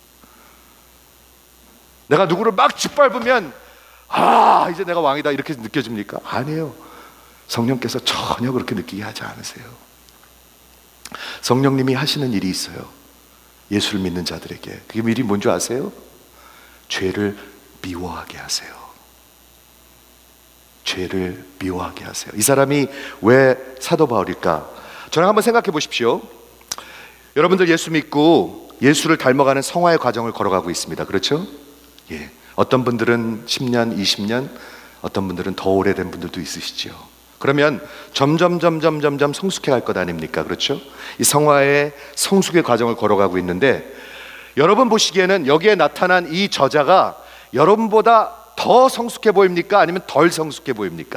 내가 누구를 막 짓밟으면 이제 내가 왕이다 이렇게 느껴집니까? 아니에요. 성령께서 전혀 그렇게 느끼게 하지 않으세요. 성령님이 하시는 일이 있어요. 예수를 믿는 자들에게. 그게 일이 뭔지 아세요? 죄를 미워하게 하세요. 죄를 미워하게 하세요. 이 사람이 왜 사도 바울일까? 저랑 한번 생각해 보십시오. 여러분들 예수 믿고 예수를 닮아가는 성화의 과정을 걸어가고 있습니다. 그렇죠? 예. 어떤 분들은 10년, 20년, 어떤 분들은 더 오래된 분들도 있으시죠. 그러면 점점 성숙해 갈 것 아닙니까? 그렇죠? 이 성화의 성숙의 과정을 걸어가고 있는데, 여러분 보시기에는 여기에 나타난 이 저자가 여러분보다 더 성숙해 보입니까? 아니면 덜 성숙해 보입니까?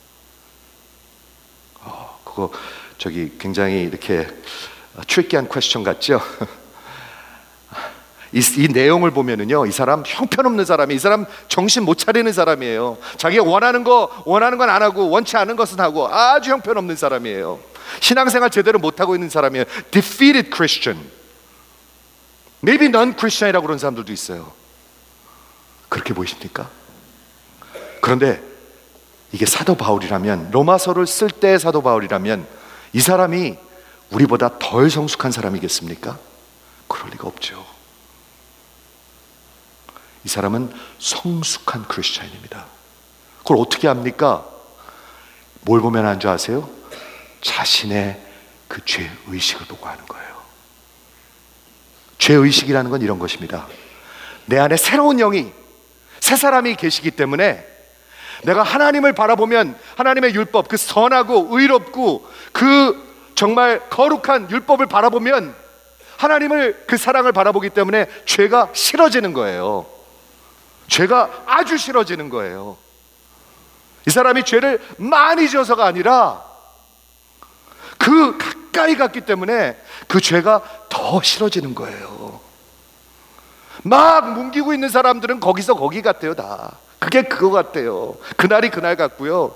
그거 굉장히 이렇게 트리키한 퀘스천 같죠? 이 내용을 보면은요, 이 사람 형편없는 사람이, 이 사람 정신 못 차리는 사람이에요. 자기가 원하는 건 안 하고 원치 않은 것은 하고 아주 형편없는 사람이에요. 신앙생활 제대로 못하고 있는 사람이에요. Defeated Christian, maybe non-Christian이라고 그러는 사람들도 있어요. 그렇게 보이십니까? 그런데 이게 사도 바울이라면, 로마서를 쓸 때 사도 바울이라면 이 사람이 우리보다 덜 성숙한 사람이겠습니까? 그럴 리가 없죠. 이 사람은 성숙한 크리스찬입니다. 그걸 어떻게 합니까? 뭘 보면 하는 줄 아세요? 자신의 그 죄의식을 보고 하는 거예요. 죄의식이라는 건 이런 것입니다. 내 안에 새로운 영이, 새 사람이 계시기 때문에 내가 하나님을 바라보면 하나님의 율법, 그 선하고 의롭고 그 정말 거룩한 율법을 바라보면 하나님을, 그 사랑을 바라보기 때문에 죄가 싫어지는 거예요. 죄가 아주 싫어지는 거예요. 이 사람이 죄를 많이 지어서가 아니라 그 가까이 갔기 때문에 그 죄가 더 싫어지는 거예요. 막 뭉기고 있는 사람들은 거기서 거기 같아요. 다 그게 그거 같아요. 그날이 그날 같고요,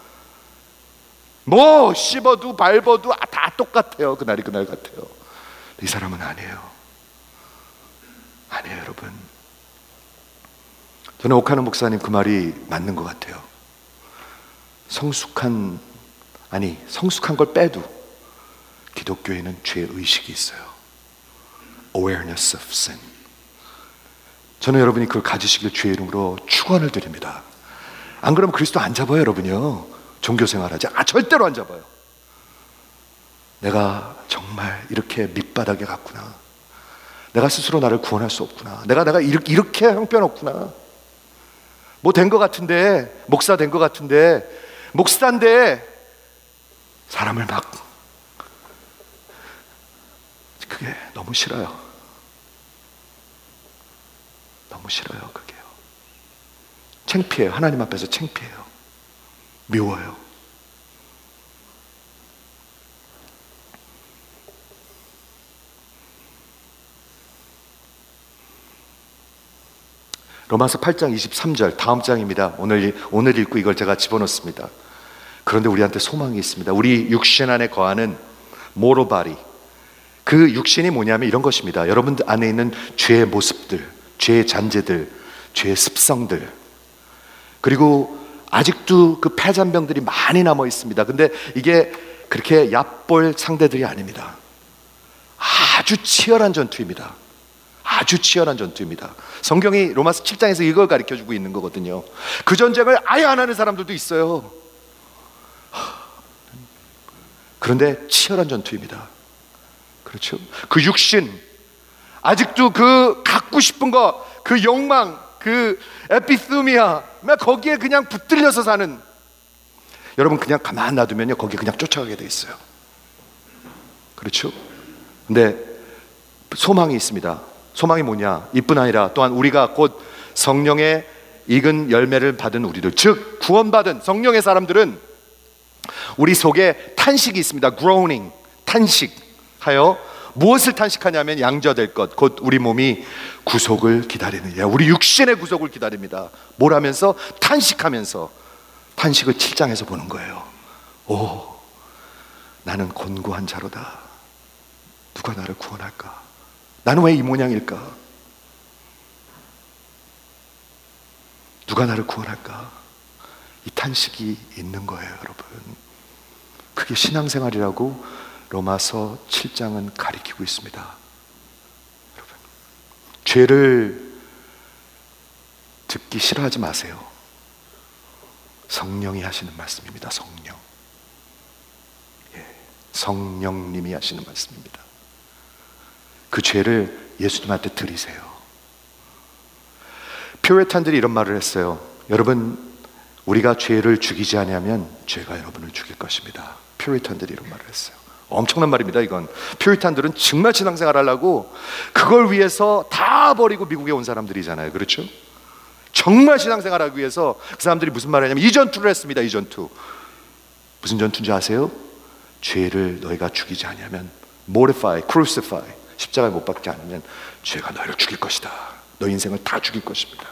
뭐 씹어도 밟아도 다 똑같아요. 그날이 그날 같아요. 이 사람은 아니에요. 아니에요, 여러분. 저는 옥하는 목사님 그 말이 맞는 것 같아요. 성숙한 걸 빼도 기독교에는 죄의식이 있어요. Awareness of sin. 저는 여러분이 그걸 가지시길 주의 이름으로 축원을 드립니다. 안 그러면 그리스도 안 잡아요, 여러분이요. 종교생활하지 절대로 안 잡아요. 내가 정말 이렇게 밑바닥에 갔구나. 내가 스스로 나를 구원할 수 없구나. 내가 이렇게 형편없구나. 뭐 된 것 같은데, 목사 된 것 같은데, 목사인데 사람을 막, 그게 너무 싫어요. 너무 싫어요. 그게요. 창피해요. 하나님 앞에서 창피해요. 미워요. 로마서 8장 23절, 다음 장입니다. 오늘 읽고 이걸 제가 집어넣습니다. 그런데 우리한테 소망이 있습니다. 우리 육신 안에 거하는 mortal body, 그 육신이 뭐냐면 이런 것입니다. 여러분 안에 있는 죄의 모습들, 죄의 잔재들, 죄의 습성들, 그리고 아직도 그 폐잔병들이 많이 남아 있습니다. 근데 이게 그렇게 얕볼 상대들이 아닙니다. 아주 치열한 전투입니다. 아주 치열한 전투입니다. 성경이 로마서 7장에서 이걸 가르쳐주고 있는 거거든요. 그 전쟁을 아예 안 하는 사람들도 있어요. 그런데 치열한 전투입니다. 그렇죠? 그 육신, 아직도 그 갖고 싶은 거, 그 욕망, 그 에피스미아, 거기에 그냥 붙들려서 사는, 여러분 그냥 가만 놔두면요 거기에 그냥 쫓아가게 돼 있어요. 그렇죠? 근데 소망이 있습니다. 소망이 뭐냐? 이뿐 아니라 또한 우리가 곧 성령의 익은 열매를 받은 우리들, 즉 구원받은 성령의 사람들은 우리 속에 탄식이 있습니다. groaning, 탄식하여 무엇을 탄식하냐면 양져될 것, 곧 우리 몸이 구속을 기다리느냐, 우리 육신의 구속을 기다립니다. 뭘 하면서? 탄식하면서. 탄식을 7장에서 보는 거예요. 오, 나는 곤고한 자로다. 누가 나를 구원할까? 나는 왜 이 모양일까? 누가 나를 구원할까? 이 탄식이 있는 거예요, 여러분. 그게 신앙생활이라고 로마서 7장은 가리키고 있습니다. 여러분, 죄를 듣기 싫어하지 마세요. 성령이 하시는 말씀입니다. 성령. 성령님이 하시는 말씀입니다. 그 죄를 예수님한테 드리세요. 퓨리탄들이 이런 말을 했어요. 여러분, 우리가 죄를 죽이지 않으면 죄가 여러분을 죽일 것입니다. 퓨리탄들이 이런 말을 했어요. 엄청난 말입니다. 이건 퓨리탄들은 정말 신앙생활 하려고 그걸 위해서 다 버리고 미국에 온 사람들이잖아요. 그렇죠? 정말 신앙생활 하기 위해서 그 사람들이 무슨 말을 하냐면 이 전투를 했습니다. 이 전투. 무슨 전투인지 아세요? 죄를 너희가 죽이지 않으면 mortify, crucify, 십자가에 못 박지 않으면 죄가 너희를 죽일 것이다. 너 인생을 다 죽일 것입니다.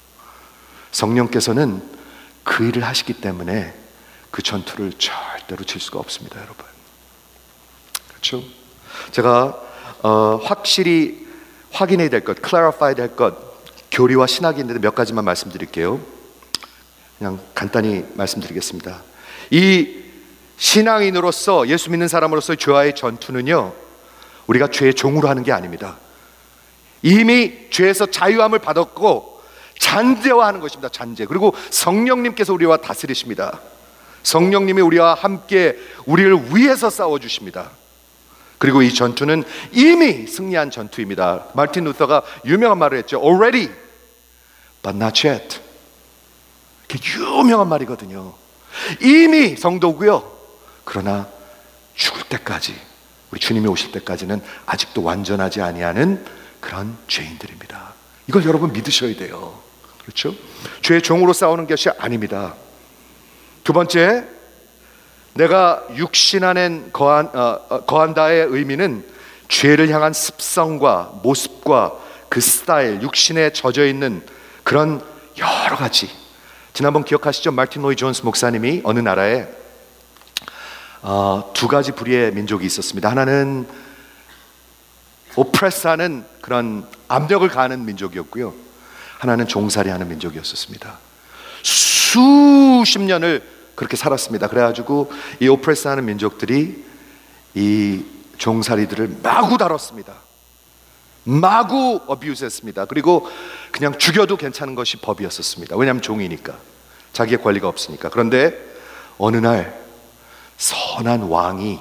성령께서는 그 일을 하시기 때문에 그 전투를 절대로 질 수가 없습니다, 여러분. 그렇죠? 제가 확실히 확인해야 될 것, clarify 될 것, 교리와 신학이 있는데 몇 가지만 말씀드릴게요. 그냥 간단히 말씀드리겠습니다. 이 신앙인으로서, 예수 믿는 사람으로서의 죄와의 전투는요, 우리가 죄의 종으로 하는 게 아닙니다. 이미 죄에서 자유함을 받았고 잔재화하는 것입니다. 잔재. 그리고 성령님께서 우리와 다스리십니다. 성령님이 우리와 함께 우리를 위해서 싸워주십니다. 그리고 이 전투는 이미 승리한 전투입니다. 마틴 루터가 유명한 말을 했죠. Already, but not yet. 이게 유명한 말이거든요. 이미 성도고요. 그러나 죽을 때까지, 우리 주님이 오실 때까지는 아직도 완전하지 아니하는 그런 죄인들입니다. 이걸 여러분 믿으셔야 돼요. 그렇죠? 죄의 종으로 싸우는 것이 아닙니다. 두 번째, 내가 육신 안에 거한다의 의미는 죄를 향한 습성과 모습과 그 스타일, 육신에 젖어 있는 그런 여러 가지. 지난번 기억하시죠? 마틴 로이 존스 목사님이 어느 나라에 두 가지 부류의 민족이 있었습니다. 하나는 오프레스하는 그런 압력을 가하는 민족이었고요, 하나는 종살이하는 민족이었습니다. 수십 년을 그렇게 살았습니다. 그래가지고 이 오프레스하는 민족들이 이 종살이들을 마구 다뤘습니다. 마구 어뷰스했습니다. 그리고 그냥 죽여도 괜찮은 것이 법이었었습니다. 왜냐하면 종이니까, 자기의 권리가 없으니까. 그런데 어느 날 선한 왕이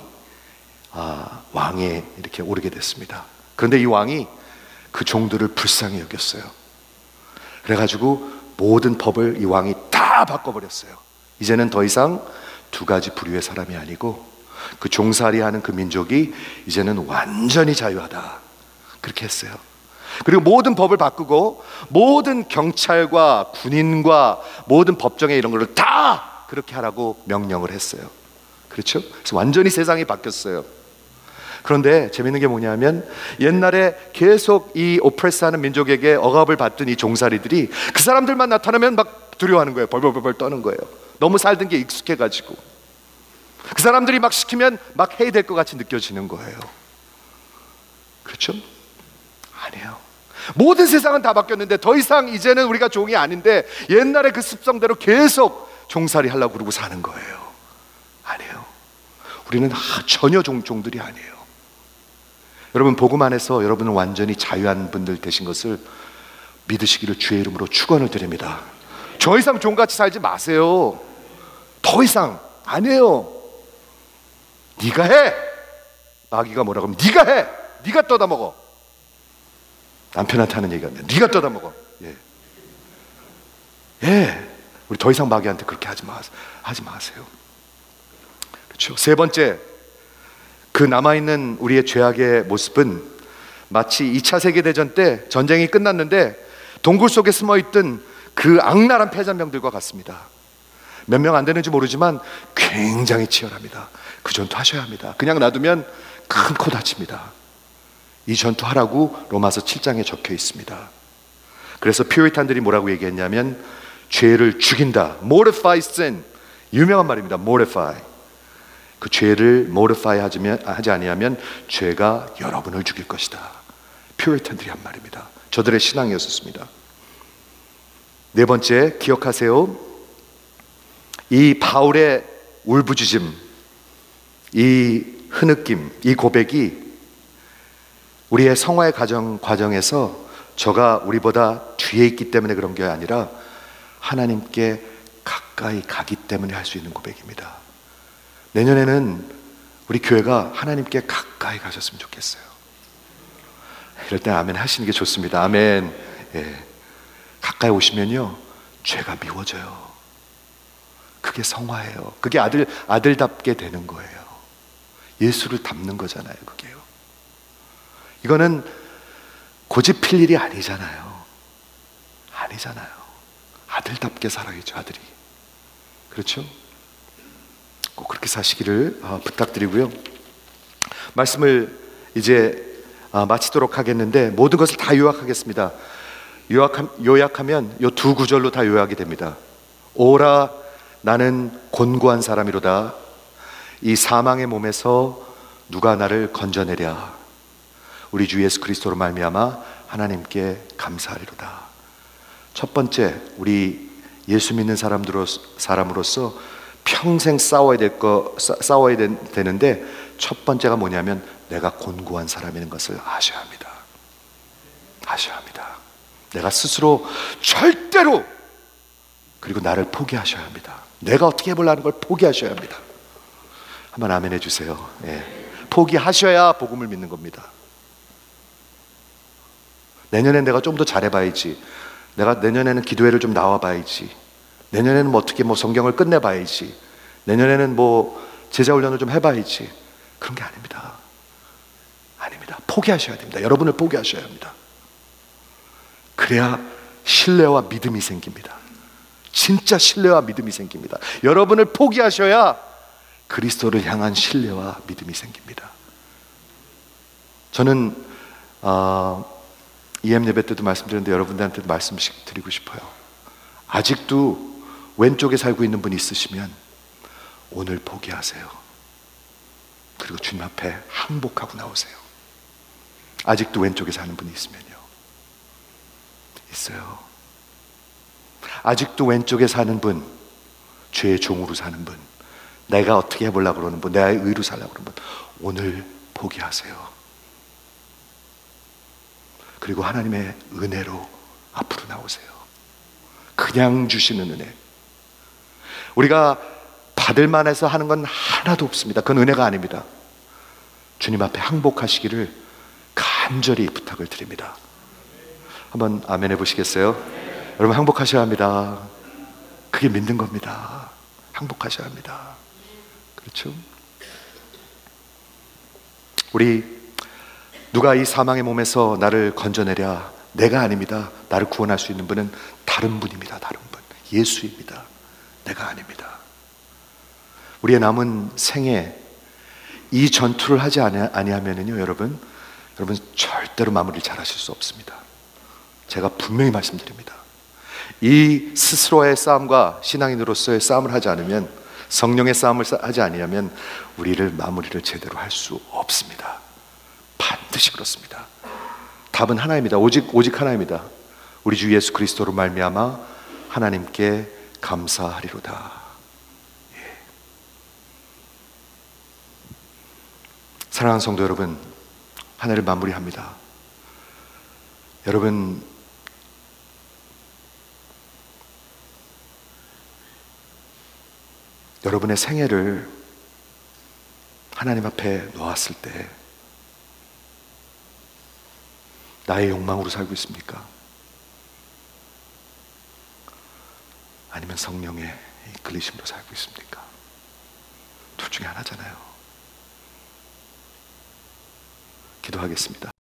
왕에 이렇게 오르게 됐습니다. 그런데 이 왕이 그 종들을 불쌍히 여겼어요. 그래가지고 모든 법을 이 왕이 다 바꿔버렸어요. 이제는 더 이상 두 가지 부류의 사람이 아니고 그 종살이하는 그 민족이 이제는 완전히 자유하다, 그렇게 했어요. 그리고 모든 법을 바꾸고 모든 경찰과 군인과 모든 법정에 이런 거를 다 그렇게 하라고 명령을 했어요. 그렇죠? 그래서 완전히 세상이 바뀌었어요. 그런데 재밌는 게 뭐냐면, 옛날에 계속 이 오프레스하는 민족에게 억압을 받던 이 종살이들이 그 사람들만 나타나면 막 두려워하는 거예요. 벌벌벌 떠는 거예요. 너무 살던 게 익숙해가지고 그 사람들이 막 시키면 막 해야 될 것 같이 느껴지는 거예요. 그렇죠? 아니에요. 모든 세상은 다 바뀌었는데 더 이상 이제는 우리가 종이 아닌데 옛날에 그 습성대로 계속 종살이 하려고 그러고 사는 거예요. 아니에요. 우리는 전혀 종들이 아니에요. 여러분, 복음 안에서 여러분은 완전히 자유한 분들 되신 것을 믿으시기를 주의 이름으로 축원을 드립니다. 더 이상 종같이 살지 마세요. 더 이상 아니에요. 네가 해. 마귀가 뭐라고 하면 네가 해. 네가 떠다 먹어. 남편한테 하는 얘기가 아니라 네가 떠다 먹어. 예. 우리 더 이상 마귀한테 그렇게 하지 마세요. 그렇죠. 세 번째, 그 남아있는 우리의 죄악의 모습은 마치 2차 세계대전 때 전쟁이 끝났는데 동굴 속에 숨어있던 그 악랄한 패잔병들과 같습니다. 몇 명 안 되는지 모르지만 굉장히 치열합니다. 그 전투 하셔야 합니다. 그냥 놔두면 큰 코 다칩니다. 이 전투 하라고 로마서 7장에 적혀 있습니다. 그래서 퓨리탄들이 뭐라고 얘기했냐면 죄를 죽인다. mortify sin. 유명한 말입니다. mortify. 그 죄를 mortify 하지 아니하면 죄가 여러분을 죽일 것이다. 퓨리탄들이 한 말입니다. 저들의 신앙이었습니다. 네 번째, 기억하세요. 이 바울의 울부짖음, 이 흐느낌, 이 고백이 우리의 성화의 과정에서 저가 우리보다 뒤에 있기 때문에 그런 게 아니라 하나님께 가까이 가기 때문에 할 수 있는 고백입니다. 내년에는 우리 교회가 하나님께 가까이 가셨으면 좋겠어요. 이럴 때 아멘 하시는 게 좋습니다. 아멘. 예. 가까이 오시면요, 죄가 미워져요. 그게 성화예요. 그게 아들답게 되는 거예요. 예수를 닮는 거잖아요. 그게요. 이거는 고집 필 일이 아니잖아요. 아니잖아요. 아들답게 살아야죠, 아들이. 그렇죠? 꼭 그렇게 사시기를 부탁드리고요. 말씀을 이제 마치도록 하겠는데 모든 것을 다 요약하겠습니다. 요약하면 이 두 구절로 다 요약이 됩니다. 오라 나는 곤고한 사람이로다. 이 사망의 몸에서 누가 나를 건져내랴. 우리 주 예수 그리스도로 말미암아 하나님께 감사하리로다. 첫 번째, 우리 예수 믿는 사람으로서 평생 싸워야 되는데 첫 번째가 뭐냐면 내가 곤고한 사람인 것을 아셔야 합니다. 아셔야 합니다. 내가 스스로 절대로, 그리고 나를 포기하셔야 합니다. 내가 어떻게 해보려는 걸 포기하셔야 합니다. 한번 아멘 해주세요. 예. 포기하셔야 복음을 믿는 겁니다. 내년엔 내가 좀 더 잘해봐야지. 내가 내년에는 기도회를 좀 나와봐야지. 내년에는 어떻게 성경을 끝내봐야지. 내년에는 제자훈련을 좀 해봐야지. 그런 게 아닙니다. 아닙니다. 포기하셔야 됩니다. 여러분을 포기하셔야 합니다. 그래야 신뢰와 믿음이 생깁니다. 진짜 신뢰와 믿음이 생깁니다. 여러분을 포기하셔야 그리스도를 향한 신뢰와 믿음이 생깁니다. 저는 EM 예배 때도 말씀드렸는데 여러분들한테도 말씀드리고 싶어요. 아직도 왼쪽에 살고 있는 분이 있으시면 오늘 포기하세요. 그리고 주님 앞에 항복하고 나오세요. 아직도 왼쪽에 사는 분이 있으면요. 있어요. 아직도 왼쪽에 사는 분, 죄의 종으로 사는 분, 내가 어떻게 해보려고 그러는 분, 내가 의로 살려고 그러는 분, 오늘 포기하세요. 그리고 하나님의 은혜로 앞으로 나오세요. 그냥 주시는 은혜. 우리가 받을 만해서 하는 건 하나도 없습니다. 그건 은혜가 아닙니다. 주님 앞에 항복하시기를 간절히 부탁을 드립니다. 한번 아멘 해보시겠어요? 여러분 항복하셔야 합니다. 그게 믿는 겁니다. 항복하셔야 합니다. 그렇죠? 우리 누가 이 사망의 몸에서 나를 건져내랴. 내가 아닙니다. 나를 구원할 수 있는 분은 다른 분입니다. 다른 분, 예수입니다. 내가 아닙니다. 우리의 남은 생에 이 전투를 하지 아니하면은요, 여러분 절대로 마무리를 잘 하실 수 없습니다. 제가 분명히 말씀드립니다. 이 스스로의 싸움과 신앙인으로서의 싸움을 하지 않으면, 성령의 싸움을 하지 아니하면 우리를 마무리를 제대로 할 수 없습니다. 반드시 그렇습니다. 답은 하나입니다. 오직 하나입니다. 우리 주 예수 그리스도로 말미암아 하나님께 감사하리로다. 예. 사랑하는 성도 여러분, 한 해를 마무리합니다. 여러분, 여러분의 생애를 하나님 앞에 놓았을 때 나의 욕망으로 살고 있습니까? 아니면 성령의 이끌리심으로 살고 있습니까? 둘 중에 하나잖아요. 기도하겠습니다.